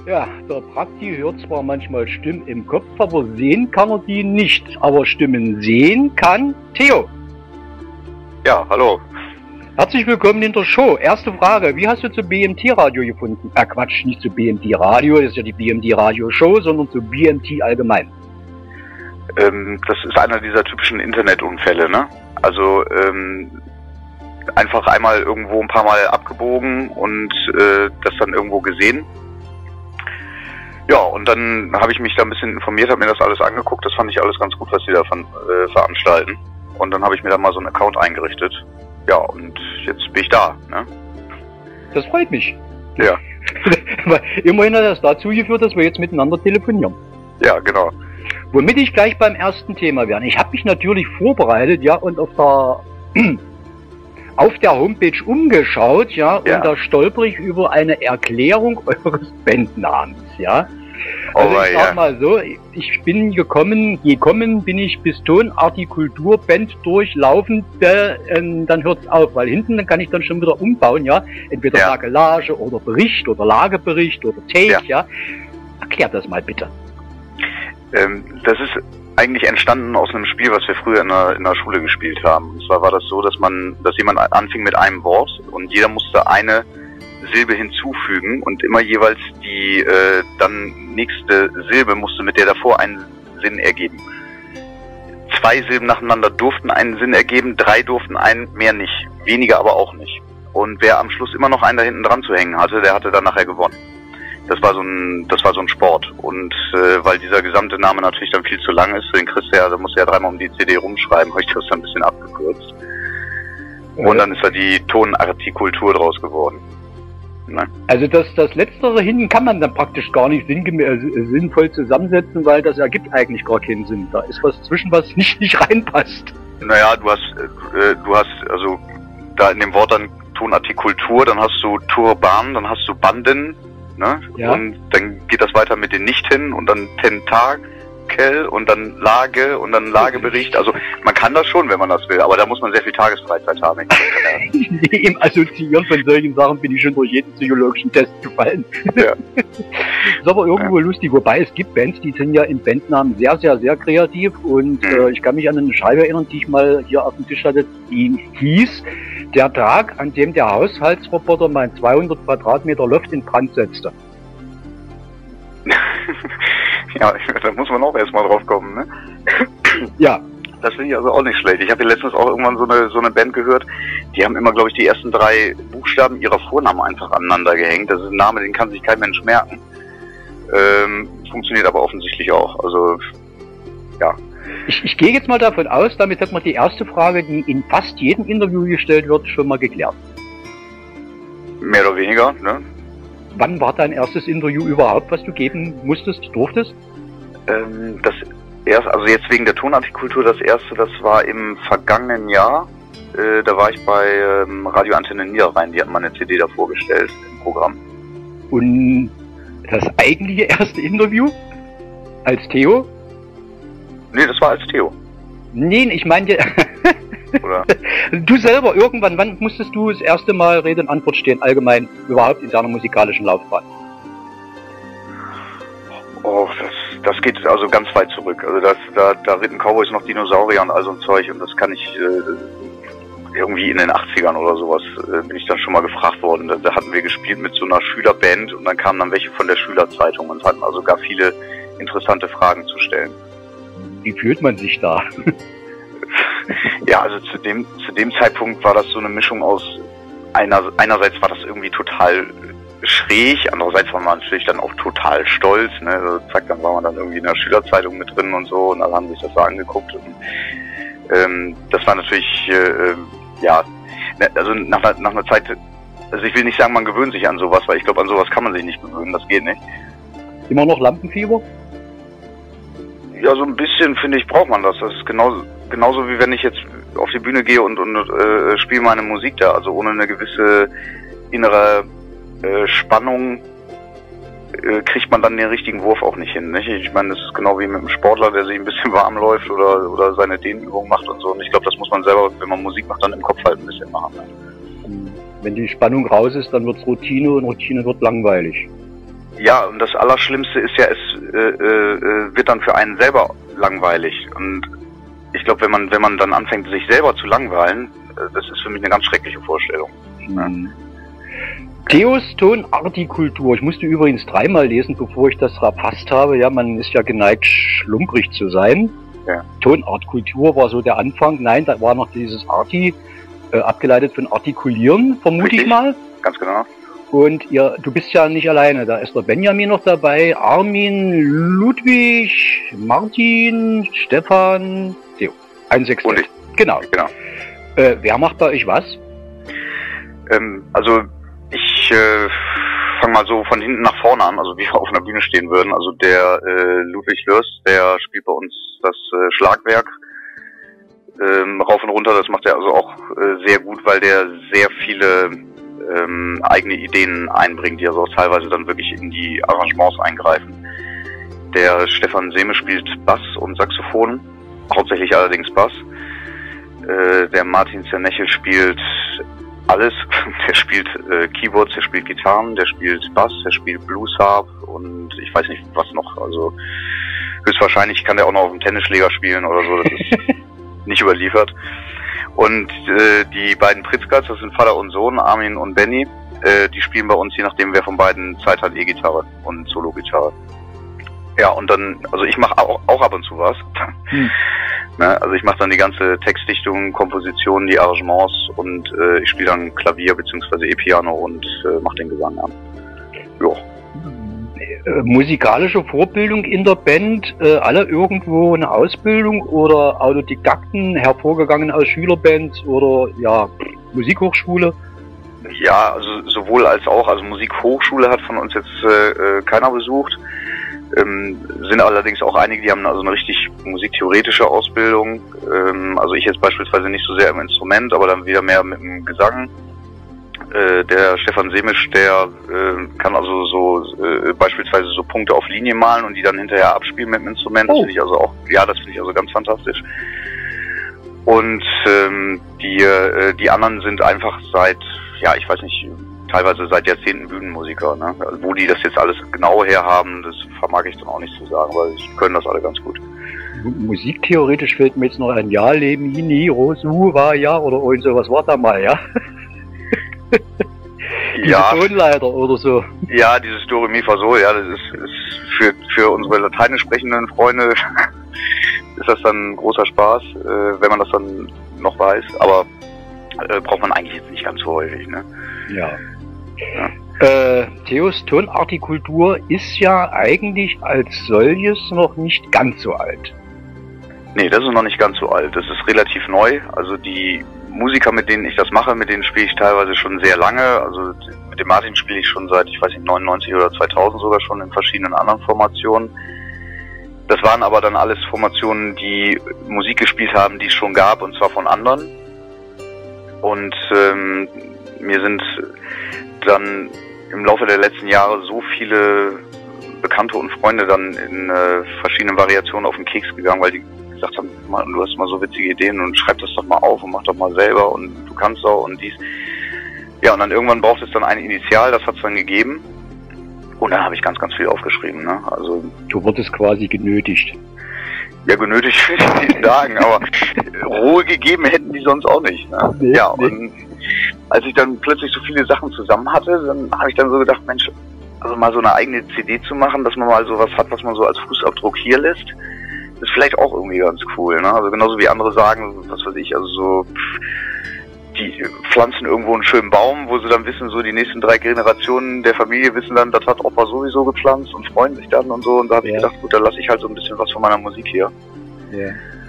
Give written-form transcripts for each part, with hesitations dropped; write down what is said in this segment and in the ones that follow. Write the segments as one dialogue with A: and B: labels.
A: Ja, der Prakti hört zwar manchmal Stimmen im Kopf, aber sehen kann er die nicht. Aber Stimmen sehen kann Theo.
B: Ja, hallo.
A: Herzlich willkommen in der Show. Erste Frage, wie hast du zu BMT-Radio gefunden? Quatsch, nicht zu BMT-Radio, das ist ja die BMT-Radio-Show, sondern zu BMT allgemein.
B: Das ist einer dieser typischen Internetunfälle, ne? Also, einfach einmal irgendwo ein paar Mal abgebogen und das dann irgendwo gesehen. Ja, und dann habe ich mich da ein bisschen informiert, habe mir das alles angeguckt. Das fand ich alles ganz gut, was sie davon veranstalten. Und dann habe ich mir da mal so einen Account eingerichtet. Ja, und jetzt bin ich da, ne?
A: Das freut mich.
B: Ja.
A: Weil immerhin hat das dazu geführt, dass wir jetzt miteinander telefonieren.
B: Ja, genau.
A: Womit ich gleich beim ersten Thema werde. Ich habe mich natürlich vorbereitet, ja, und auf der Homepage umgeschaut, ja, und da stolper ich über eine Erklärung eures Bandnamens, ja. Also ich sag mal so, ich bin gekommen bin ich bis Tonartikulturband durchlaufen, dann hört's auf, weil hinten dann kann ich dann schon wieder umbauen, ja. Entweder Tagelage oder Bericht oder Lagebericht oder Take, ja. Erklär das mal bitte.
B: Das ist eigentlich entstanden aus einem Spiel, was wir früher in der Schule gespielt haben. Und zwar war das so, dass jemand anfing mit einem Wort und jeder musste eine Silbe hinzufügen und immer jeweils die dann nächste Silbe musste mit der davor einen Sinn ergeben. 2 Silben nacheinander durften einen Sinn ergeben, 3 durften einen, mehr nicht, weniger aber auch nicht. Und wer am Schluss immer noch einen da hinten dran zu hängen hatte, der hatte dann nachher gewonnen. Das war so ein Sport. Und weil dieser gesamte Name natürlich dann viel zu lang ist, den kriegst du ja, da musst du ja 3-mal um die CD rumschreiben, habe ich das dann ein bisschen abgekürzt. Und dann ist da die Tonartikultur draus geworden. Ne?
A: Also das Letztere hinten kann man dann praktisch gar nicht sinnvoll zusammensetzen, weil das ergibt eigentlich gar keinen Sinn. Da ist was zwischen, was nicht reinpasst.
B: Naja, du hast also da in dem Wort dann Tonartikultur, dann hast du Turban, dann hast du Banden. Ne? Ja. Und dann geht das weiter mit den Nichten und dann Tentakel und dann Lage und dann Lagebericht. Also man kann das schon, wenn man das will, aber da muss man sehr viel Tagesfreizeit haben.
A: Im Assoziieren von solchen Sachen bin ich schon durch jeden psychologischen Test gefallen. Ja. Ist aber irgendwo lustig, wobei es gibt Bands, die sind ja im Bandnamen sehr, sehr, sehr kreativ und ich kann mich an eine Scheibe erinnern, die ich mal hier auf dem Tisch hatte, die hieß Der Tag, an dem der Haushaltsroboter mein 200 Quadratmeter Loft in Brand setzte.
B: Ja, da muss man auch erstmal drauf kommen, ne?
A: Ja.
B: Das finde ich also auch nicht schlecht. Ich habe hier letztens auch irgendwann so eine Band gehört, die haben immer, glaube ich, die ersten 3 Buchstaben ihrer Vornamen einfach aneinander gehängt. Das ist ein Name, den kann sich kein Mensch merken. Funktioniert aber offensichtlich auch. Also, ja.
A: Ich gehe jetzt mal davon aus, damit hat man die erste Frage, die in fast jedem Interview gestellt wird, schon mal geklärt.
B: Mehr oder weniger, ne?
A: Wann war dein erstes Interview überhaupt, was du geben musstest, durftest?
B: Also jetzt wegen der Tonartikultur, das erste, das war im vergangenen Jahr. Da war ich bei Radio Antenne Niederrhein, die hatten mal eine CD da vorgestellt im Programm.
A: Und das eigentliche erste Interview? Als Theo?
B: Nee, das war als Theo.
A: Nee, ich meinte... Oder? Du selber, irgendwann, wann musstest du das erste Mal Rede und Antwort stehen, allgemein, überhaupt in deiner musikalischen Laufbahn?
B: Oh, das geht also ganz weit zurück. Also da ritten Cowboys noch Dinosaurier und all so ein Zeug und das kann ich irgendwie in den 80ern oder sowas bin ich dann schon mal gefragt worden. Da hatten wir gespielt mit so einer Schülerband und dann kamen dann welche von der Schülerzeitung und hatten also gar viele interessante Fragen zu stellen.
A: Wie fühlt man sich da?
B: Ja, also zu dem Zeitpunkt war das so eine Mischung aus einerseits war das irgendwie total schräg, andererseits war man natürlich dann auch total stolz, ne? Also, zack, dann war man dann irgendwie in der Schülerzeitung mit drin und so und dann haben sich das so angeguckt und das war natürlich also nach einer Zeit, also ich will nicht sagen, man gewöhnt sich an sowas, weil ich glaube, an sowas kann man sich nicht gewöhnen, das geht nicht.
A: Immer noch Lampenfieber?
B: Ja, so ein bisschen, finde ich, braucht man das. Das ist genauso wie wenn ich jetzt auf die Bühne gehe und spiele meine Musik da. Also ohne eine gewisse innere Spannung kriegt man dann den richtigen Wurf auch nicht hin. Nicht? Ich meine, das ist genau wie mit einem Sportler, der sich ein bisschen warm läuft oder seine Dehnübung macht und so. Und ich glaube, das muss man selber, wenn man Musik macht, dann im Kopf halt ein bisschen machen.
A: Wenn die Spannung raus ist, dann wird's Routine und Routine wird langweilig.
B: Ja, und das Allerschlimmste ist ja, es wird dann für einen selber langweilig. Und ich glaube, wenn man dann anfängt, sich selber zu langweilen, das ist für mich eine ganz schreckliche Vorstellung.
A: Mhm. Theos Tonartikultur. Ich musste übrigens 3-mal lesen, bevor ich das verpasst habe. Ja, man ist ja geneigt, schlumprig zu sein.
B: Ja.
A: Tonartkultur war so der Anfang. Nein, da war noch dieses Arti, abgeleitet von artikulieren, vermute
B: Richtig.
A: Ich mal.
B: Ganz genau.
A: Und du bist ja nicht alleine. Da ist der Benjamin noch dabei, Armin, Ludwig, Martin, Stefan, Theo. Ein Sechstel.
B: Und ich.
A: Genau. Wer macht bei euch was?
B: Also ich fange mal so von hinten nach vorne an, also wie wir auf einer Bühne stehen würden. Also der Ludwig Lürs, der spielt bei uns das Schlagwerk rauf und runter. Das macht er also auch sehr gut, weil der sehr viele eigene Ideen einbringt, die also auch teilweise dann wirklich in die Arrangements eingreifen. Der Stefan Sehme spielt Bass und Saxophon, hauptsächlich allerdings Bass. Der Martin Zernechel spielt alles. Der spielt Keyboards, der spielt Gitarren, der spielt Bass, der spielt Bluesharp und ich weiß nicht was noch. Also höchstwahrscheinlich kann der auch noch auf dem Tennisschläger spielen oder so. Das ist nicht überliefert. Und die beiden Pritzkats, das sind Vater und Sohn, Armin und Benny, die spielen bei uns, je nachdem wer von beiden Zeit hat, E-Gitarre und Solo-Gitarre. Ja, und dann, also ich mache auch ab und zu was. Ne, also ich mache dann die ganze Textdichtung, Komposition, die Arrangements und ich spiele dann Klavier bzw. E-Piano und mache den Gesang an. Jo.
A: Musikalische Vorbildung in der Band, alle irgendwo eine Ausbildung oder Autodidakten, hervorgegangen aus Schülerbands oder ja, Musikhochschule?
B: Ja, also sowohl als auch, also Musikhochschule hat von uns jetzt keiner besucht. Sind allerdings auch einige, die haben also eine richtig musiktheoretische Ausbildung. Also ich jetzt beispielsweise nicht so sehr im Instrument, aber dann wieder mehr mit dem Gesang. Der Stefan Semisch, der kann also so beispielsweise so Punkte auf Linie malen und die dann hinterher abspielen mit dem Instrument. Das finde ich also auch, ja, das finde ich also ganz fantastisch. Und die anderen sind einfach seit, ja, ich weiß nicht, teilweise seit Jahrzehnten Bühnenmusiker, ne? Also wo die das jetzt alles genau herhaben, das vermag ich dann auch nicht zu sagen, weil sie können das alle ganz gut.
A: Musiktheoretisch fällt mir jetzt noch ein Ja, Lemini, Rosu, war ja oder irgend sowas war da mal, ja?
B: Ja.
A: Tonleiter oder so.
B: Ja, dieses Do, Re, Mi, Fa, Sol, ja, das ist für unsere lateinisch sprechenden Freunde ist das dann ein großer Spaß, wenn man das dann noch weiß, aber braucht man eigentlich jetzt nicht ganz so häufig, ne?
A: Ja. Theos Tonartikultur ist ja eigentlich als solches noch nicht ganz so alt.
B: Nee, das ist noch nicht ganz so alt. Das ist relativ neu. Also die Musiker, mit denen ich das mache, mit denen spiele ich teilweise schon sehr lange. Also mit dem Martin spiele ich schon seit, ich weiß nicht, 99 oder 2000 sogar schon in verschiedenen anderen Formationen. Das waren aber dann alles Formationen, die Musik gespielt haben, die es schon gab, und zwar von anderen. Und mir sind dann im Laufe der letzten Jahre so viele Bekannte und Freunde dann in verschiedenen Variationen auf den Keks gegangen, weil die gesagt haben, Mann, du hast mal so witzige Ideen und schreib das doch mal auf und mach doch mal selber und du kannst auch und dies. Ja, und dann irgendwann braucht es dann ein Initial, das hat es dann gegeben. Und dann habe ich ganz, ganz viel aufgeschrieben, ne? Also
A: du wurdest quasi genötigt.
B: Ja, genötigt will ich nicht sagen, aber Ruhe gegeben hätten die sonst auch nicht. Ne? Nee, ja, nee. Und als ich dann plötzlich so viele Sachen zusammen hatte, dann habe ich dann so gedacht, Mensch, also mal so eine eigene CD zu machen, dass man mal sowas hat, was man so als Fußabdruck hier lässt, ist vielleicht auch irgendwie ganz cool. Ne? Also genauso wie andere sagen, was weiß ich, also so, die pflanzen irgendwo einen schönen Baum, wo sie dann wissen, so die nächsten 3 Generationen der Familie wissen dann, das hat Opa sowieso gepflanzt und freuen sich dann und so. Und da habe ich gedacht, gut, da lasse ich halt so ein bisschen was von meiner Musik hier. Ja.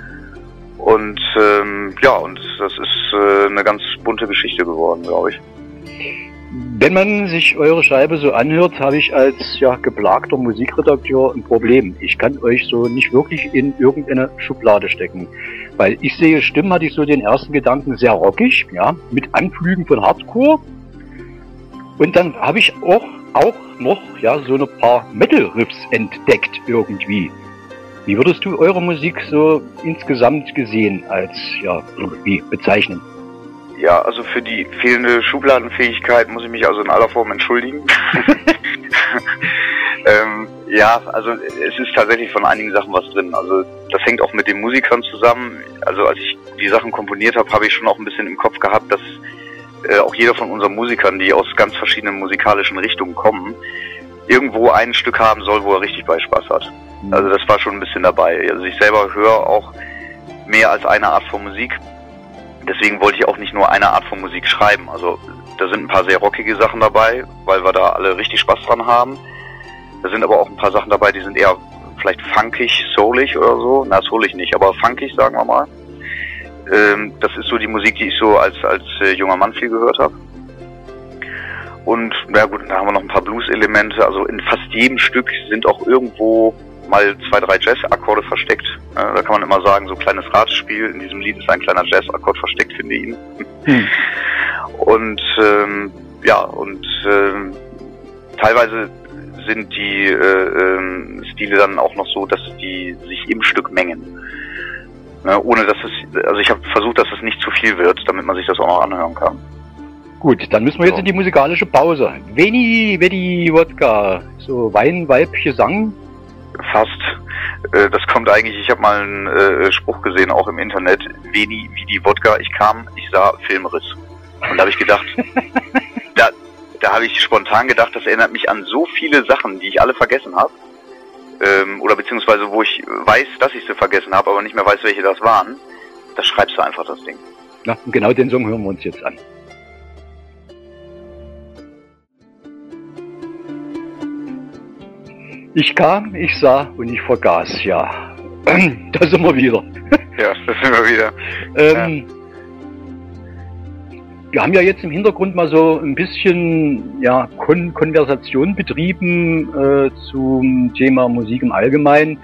B: Und ja, und das ist eine ganz bunte Geschichte geworden, glaube ich.
A: Wenn man sich eure Scheibe so anhört, habe ich als ja geplagter Musikredakteur ein Problem. Ich kann euch so nicht wirklich in irgendeine Schublade stecken. Weil ich sehe Stimmen, hatte ich so den ersten Gedanken, sehr rockig, ja, mit Anflügen von Hardcore. Und dann habe ich auch noch ja so ein paar Metal-Riffs entdeckt irgendwie. Wie würdest du eure Musik so insgesamt gesehen als, ja, irgendwie bezeichnen?
B: Ja, also für die fehlende Schubladenfähigkeit muss ich mich also in aller Form entschuldigen. Ja, also es ist tatsächlich von einigen Sachen was drin. Also das hängt auch mit den Musikern zusammen. Also als ich die Sachen komponiert habe, habe ich schon auch ein bisschen im Kopf gehabt, dass auch jeder von unseren Musikern, die aus ganz verschiedenen musikalischen Richtungen kommen, irgendwo ein Stück haben soll, wo er richtig bei Spaß hat. Also das war schon ein bisschen dabei. Also ich selber höre auch mehr als eine Art von Musik. Deswegen wollte ich auch nicht nur eine Art von Musik schreiben. Also da sind ein paar sehr rockige Sachen dabei, weil wir da alle richtig Spaß dran haben. Da sind aber auch ein paar Sachen dabei, die sind eher vielleicht funkig, soulig oder so. Na, soulig nicht, aber funkig, sagen wir mal. Das ist so die Musik, die ich so als junger Mann viel gehört habe. Und na gut, da haben wir noch ein paar Blues-Elemente. Also in fast jedem Stück sind auch irgendwo mal 2, 3 Jazz-Akkorde versteckt. Da kann man immer sagen, so kleines Ratespiel. In diesem Lied ist ein kleiner Jazz-Akkord versteckt, finde ich ihn. Und teilweise sind die Stile dann auch noch so, dass die sich im Stück mengen. Ohne dass also ich habe versucht, dass es nicht zu viel wird, damit man sich das auch noch anhören kann.
A: Gut, dann müssen wir jetzt in die musikalische Pause. Veni Vodka, so Wein, Weib, Gesang?
B: Fast. Das kommt eigentlich, ich habe mal einen Spruch gesehen, auch im Internet, Veni Vodka, ich sah Filmriss. Und da habe ich gedacht, da habe ich spontan gedacht, das erinnert mich an so viele Sachen, die ich alle vergessen habe. Oder beziehungsweise wo ich weiß, dass ich sie vergessen habe, aber nicht mehr weiß, welche das waren. Da schreibst du einfach das Ding.
A: Na, und genau den Song hören wir uns jetzt an. Ich kam, ich sah und ich vergaß, ja. Da sind wir wieder.
B: Ja, da sind wir wieder.
A: Wir haben ja jetzt im Hintergrund mal so ein bisschen Konversation betrieben zum Thema Musik im Allgemeinen.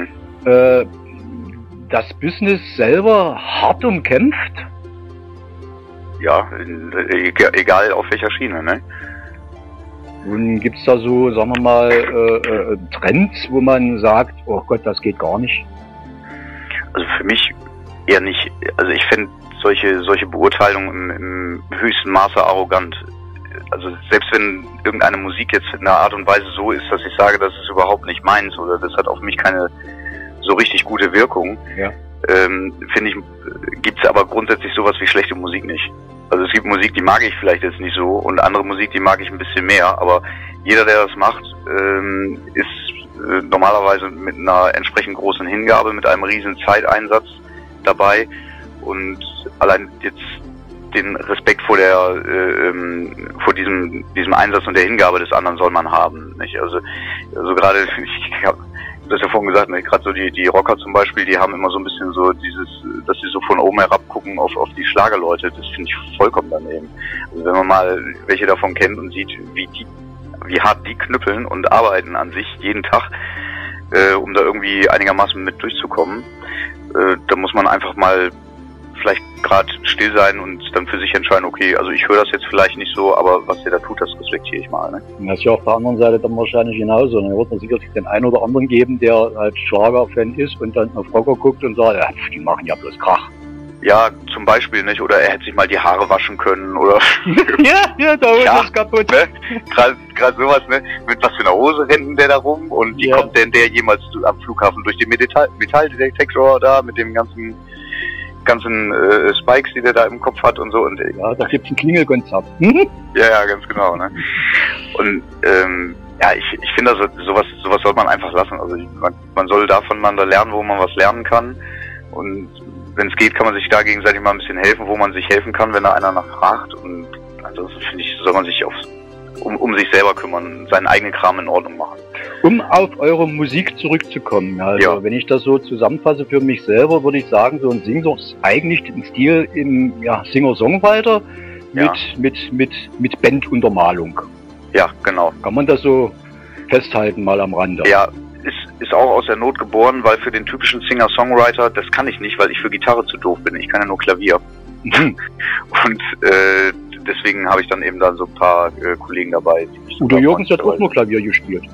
A: Das Business selber hart umkämpft?
B: Ja, egal auf welcher Schiene, ne?
A: Und gibt's da so, sagen wir mal, Trends, wo man sagt, oh Gott, das geht gar nicht?
B: Also für mich eher nicht. Also ich finde solche Beurteilungen im höchsten Maße arrogant. Also selbst wenn irgendeine Musik jetzt in einer Art und Weise so ist, dass ich sage, das ist überhaupt nicht meins oder das hat auf mich keine so richtig gute Wirkung, finde ich, gibt's aber grundsätzlich sowas wie schlechte Musik nicht. Also es gibt Musik, die mag ich vielleicht jetzt nicht so und andere Musik, die mag ich ein bisschen mehr, aber jeder, der das macht, ist normalerweise mit einer entsprechend großen Hingabe, mit einem riesen Zeiteinsatz dabei und allein jetzt den Respekt vor diesem Einsatz und der Hingabe des anderen soll man haben, nicht? Also gerade, ich habe das ja vorhin gesagt, ne, gerade so die Rocker zum Beispiel, die haben immer so ein bisschen so dieses, dass sie so von oben herab gucken auf die Schlagerleute, das finde ich vollkommen daneben. Also wenn man mal welche davon kennt und sieht, wie hart die knüppeln und arbeiten an sich jeden Tag, um da irgendwie einigermaßen mit durchzukommen, da muss man einfach mal vielleicht gerade still sein und dann für sich entscheiden, okay, also ich höre das jetzt vielleicht nicht so, aber was der da tut, das respektiere ich mal. Ne?
A: Das ist ja auf der anderen Seite dann wahrscheinlich genauso. Dann wird man sicherlich den einen oder anderen geben, der halt Schlager-Fan ist und dann auf Rocker guckt und sagt, ja, die machen ja bloß Krach.
B: Ja, zum Beispiel, nicht? Oder er hätte sich mal die Haare waschen können, oder...
A: ja, da ist was kaputt.
B: Ne? Gerade sowas, ne? Mit was für einer Hose rennt denn der da rum? Und wie kommt denn der jemals am Flughafen durch den Metalldetektor da mit dem ganzen Spikes, die der da im Kopf hat und so. Und
A: ja, da gibt's ein Klingelkonzert.
B: Ja, ganz genau, ne? Und ich finde, sowas soll man einfach lassen. Also man soll da voneinander lernen, wo man was lernen kann. Und wenn es geht, kann man sich da gegenseitig mal ein bisschen helfen, wo man sich helfen kann, wenn da einer nachfragt. Und ansonsten finde ich, soll man sich um sich selber kümmern, seinen eigenen Kram in Ordnung machen.
A: Um auf eure Musik zurückzukommen, also wenn ich das so zusammenfasse für mich selber, würde ich sagen, so ein Singer ist eigentlich ein Stil im Singer-Songwriter mit Banduntermalung.
B: Ja, genau.
A: Kann man das so festhalten mal am Rande?
B: Ja, ist auch aus der Not geboren, weil für den typischen Singer-Songwriter, das kann ich nicht, weil ich für Gitarre zu doof bin. Ich kann ja nur Klavier. Und deswegen habe ich dann eben so ein paar Kollegen dabei.
A: Udo Jürgens hat auch nur Klavier gespielt.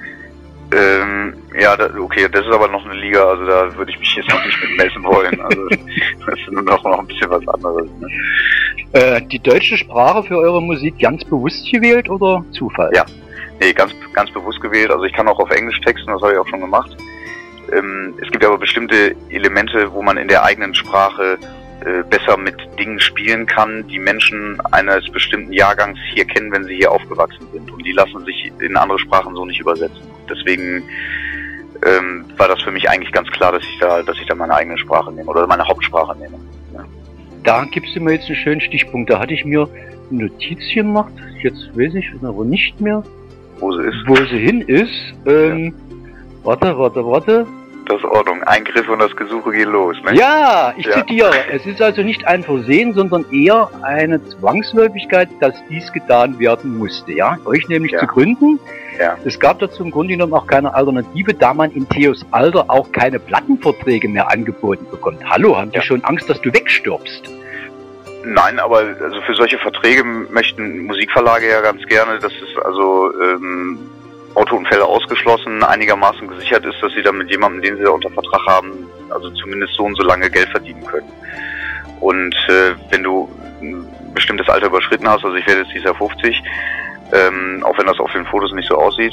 B: Okay, das ist aber noch eine Liga, also da würde ich mich jetzt noch nicht mit messen wollen. Also das ist nur noch ein bisschen was anderes. Ne?
A: Die deutsche Sprache für eure Musik ganz bewusst gewählt oder Zufall?
B: Ja, nee, ganz bewusst gewählt. Also ich kann auch auf Englisch texten, das habe ich auch schon gemacht. Es gibt aber bestimmte Elemente, wo man in der eigenen Sprache besser mit Dingen spielen kann, die Menschen eines bestimmten Jahrgangs hier kennen, wenn sie hier aufgewachsen sind. Und die lassen sich in andere Sprachen so nicht übersetzen. Deswegen war das für mich eigentlich ganz klar, dass ich da meine eigene Sprache nehme oder meine Hauptsprache nehme. Ja.
A: Da gibst du mir jetzt einen schönen Stichpunkt. Da hatte ich mir eine Notiz gemacht. Jetzt weiß ich aber nicht mehr,
B: wo sie ist.
A: Wo sie hin ist.
B: Ja.
A: Warte.
B: Das ist Ordnung. Eingriff und das Gesuche geht los, ne?
A: Ja, ich zitiere. Es ist also nicht ein Versehen, sondern eher eine Zwangsläufigkeit, dass dies getan werden musste, ja? Euch nämlich zu gründen.
B: Ja.
A: Es gab dazu im Grunde genommen auch keine Alternative, da man in Theos Alter auch keine Plattenverträge mehr angeboten bekommt. Hallo, haben die schon Angst, dass du wegstirbst?
B: Nein, aber also für solche Verträge möchten Musikverlage ja ganz gerne, dass es also Autounfälle ausgeschlossen, einigermaßen gesichert ist, dass sie dann mit jemandem, den sie da unter Vertrag haben, also zumindest so und so lange Geld verdienen können. Und wenn du ein bestimmtes Alter überschritten hast, also ich werde jetzt dieses Jahr 50, auch wenn das auf den Fotos nicht so aussieht,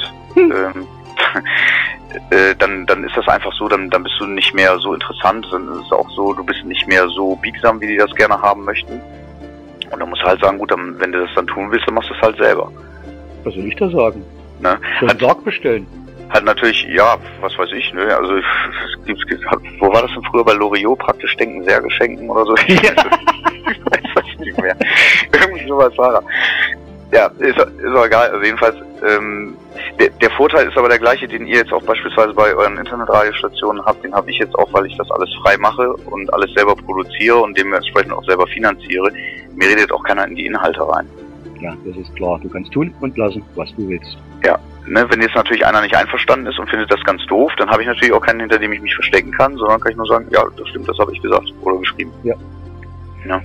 B: dann ist das einfach so, dann bist du nicht mehr so interessant, dann ist es auch so, du bist nicht mehr so biegsam, wie die das gerne haben möchten. Und dann musst du halt sagen, gut, dann, wenn du das dann tun willst, dann machst du es halt selber.
A: Was soll ich da sagen?
B: Ne?
A: Einen Sarg bestellen.
B: Halt natürlich, ja, was weiß ich, ne? Also wo war das denn früher bei Loriot? Praktisch denken, Särge schenken oder so? Ja. Ich weiß das nicht mehr. Irgendwie sowas war da. Ja, ist auch egal. Also jedenfalls, der Vorteil ist aber der gleiche, den ihr jetzt auch beispielsweise bei euren Internetradiostationen habt, den habe ich jetzt auch, weil ich das alles frei mache und alles selber produziere und dementsprechend auch selber finanziere. Mir redet auch keiner in die Inhalte rein.
A: Ja, das ist klar. Du kannst tun und lassen, was du willst.
B: Ja, ne, wenn jetzt natürlich einer nicht einverstanden ist und findet das ganz doof, dann habe ich natürlich auch keinen, hinter dem ich mich verstecken kann, sondern kann ich nur sagen, ja, das stimmt, das habe ich gesagt oder geschrieben.
A: Ja.
B: Ja.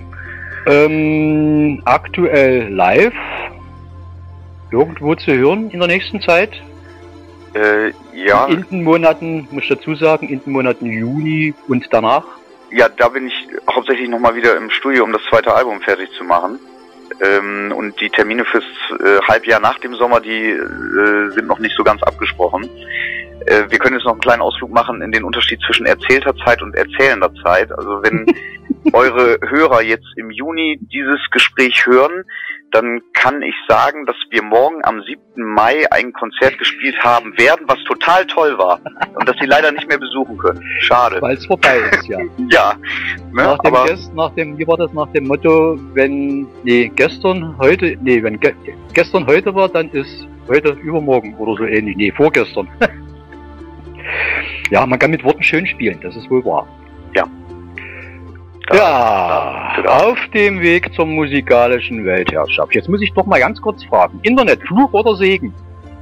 A: Aktuell live irgendwo zu hören in der nächsten Zeit?
B: Ja.
A: In den Monaten, muss ich dazu sagen, in den Monaten Juni und danach?
B: Ja, da bin ich hauptsächlich nochmal wieder im Studio, um das zweite Album fertig zu machen. Und die Termine fürs Halbjahr nach dem Sommer, die sind noch nicht so ganz abgesprochen. Wir können jetzt noch einen kleinen Ausflug machen in den Unterschied zwischen erzählter Zeit und erzählender Zeit. Also wenn eure Hörer jetzt im Juni dieses Gespräch hören, dann kann ich sagen, dass wir morgen am 7. Mai ein Konzert gespielt haben werden, was total toll war. Und dass sie leider nicht mehr besuchen können. Schade.
A: Weil es vorbei ist, ja.
B: Ja. Ne,
A: wie war das nach dem Motto, wenn gestern heute war, dann ist heute übermorgen oder so ähnlich. Nee, vorgestern. Ja, man kann mit Worten schön spielen, das ist wohl wahr.
B: Ja.
A: Auf dem Weg zur musikalischen Weltherrschaft. Jetzt muss ich doch mal ganz kurz fragen. Internet, Fluch oder Segen?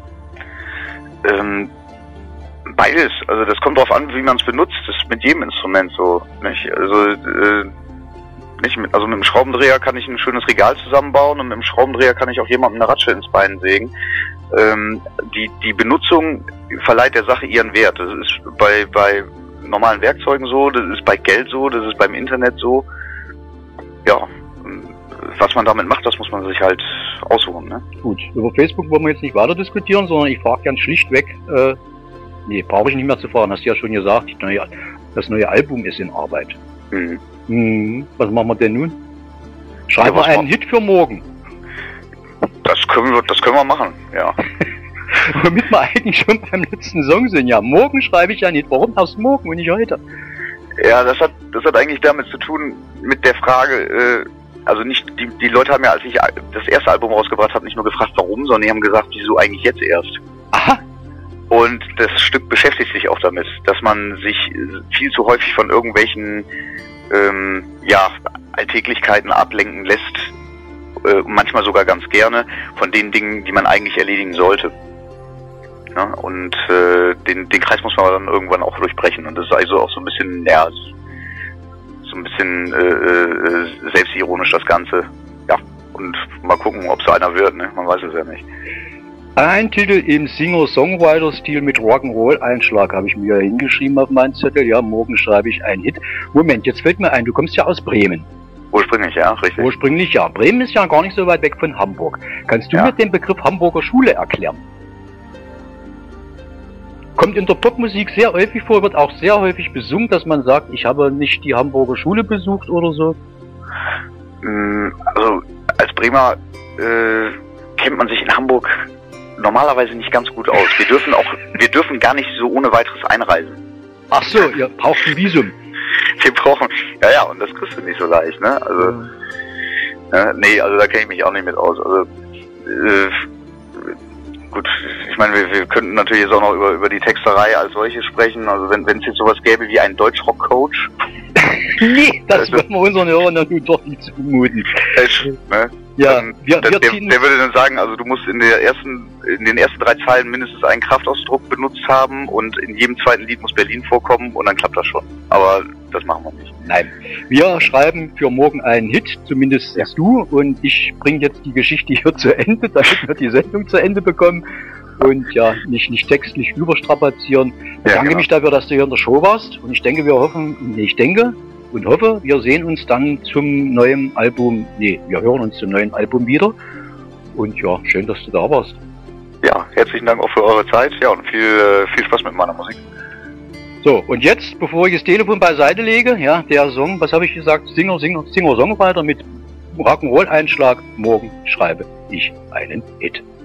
B: Beides. Also das kommt darauf an, wie man es benutzt. Das ist mit jedem Instrument so. Nicht? Also mit dem Schraubendreher kann ich ein schönes Regal zusammenbauen und mit dem Schraubendreher kann ich auch jemandem eine Ratsche ins Bein sägen. Die Benutzung verleiht der Sache ihren Wert. Das ist bei normalen Werkzeugen so, das ist bei Geld so, das ist beim Internet so. Ja, was man damit macht, das muss man sich halt aussuchen, ne?
A: Gut, über Facebook wollen wir jetzt nicht weiter diskutieren, sondern ich frage ganz schlichtweg, brauche ich nicht mehr zu fragen, hast du ja schon gesagt, das neue Album ist in Arbeit. Was machen wir denn nun? Schreiben wir einen Hit für morgen.
B: Das können wir machen, ja.
A: Womit wir eigentlich schon beim letzten Song sind. Ja, morgen schreibe ich ja nicht. Warum erst morgen und nicht heute?
B: Ja, das hat eigentlich damit zu tun mit der Frage, also nicht, die Leute haben ja, als ich das erste Album rausgebracht habe, nicht nur gefragt, warum, sondern die haben gesagt, wieso eigentlich jetzt erst?
A: Aha.
B: Und das Stück beschäftigt sich auch damit, dass man sich viel zu häufig von irgendwelchen Alltäglichkeiten ablenken lässt, manchmal sogar ganz gerne, von den Dingen, die man eigentlich erledigen sollte. Ja, und den Kreis muss man dann irgendwann auch durchbrechen. Und das ist also auch so ein bisschen, selbstironisch das Ganze. Ja, und mal gucken, ob so einer wird, ne? Man weiß es ja nicht.
A: Ein Titel im Singer-Songwriter-Stil mit Rock'n'Roll-Einschlag habe ich mir hingeschrieben auf meinen Zettel. Ja, morgen schreibe ich einen Hit. Moment, jetzt fällt mir ein, du kommst ja aus Bremen.
B: Ursprünglich, ja, richtig.
A: Ursprünglich, ja. Bremen ist ja gar nicht so weit weg von Hamburg. Kannst du mir den Begriff Hamburger Schule erklären? Kommt in der Popmusik sehr häufig vor, wird auch sehr häufig besungen, dass man sagt, ich habe nicht die Hamburger Schule besucht oder so.
B: Also als Bremer kennt man sich in Hamburg normalerweise nicht ganz gut aus. Wir dürfen gar nicht so ohne weiteres einreisen.
A: Ach so, ihr braucht ein Visum.
B: Wir brauchen, ja, und das kriegst du nicht so leicht, ne? Also, nee, also da kenne ich mich auch nicht mit aus. Also, gut, ich meine, wir könnten natürlich jetzt auch noch über die Texterei als solche sprechen. Also wenn es jetzt sowas gäbe wie einen Deutschrock-Coach.
A: Nee, das würden wir unseren Hörern natürlich doch nicht zumuten.
B: Ne?
A: Ja,
B: der würde dann sagen, also du musst in den ersten 3 Zeilen mindestens einen Kraftausdruck benutzt haben und in jedem zweiten Lied muss Berlin vorkommen und dann klappt das schon. Aber das machen wir nicht.
A: Nein, wir schreiben für morgen einen Hit, zumindest du, und ich bringe jetzt die Geschichte hier zu Ende, damit wir die Sendung zu Ende bekommen und ja, nicht textlich überstrapazieren. Ich bedanke mich dafür, dass du hier in der Show warst und ich denke, wir hoffe, wir sehen uns dann zum neuen Album, wir hören uns zum neuen Album wieder. Und ja, schön, dass du da warst.
B: Ja, herzlichen Dank auch für eure Zeit. Ja, und viel Spaß mit meiner Musik.
A: So, und jetzt, bevor ich das Telefon beiseite lege, ja, der Song, was habe ich gesagt? Singer-Songwriter mit Rock'n'Roll-Einschlag. Morgen schreibe ich einen Hit.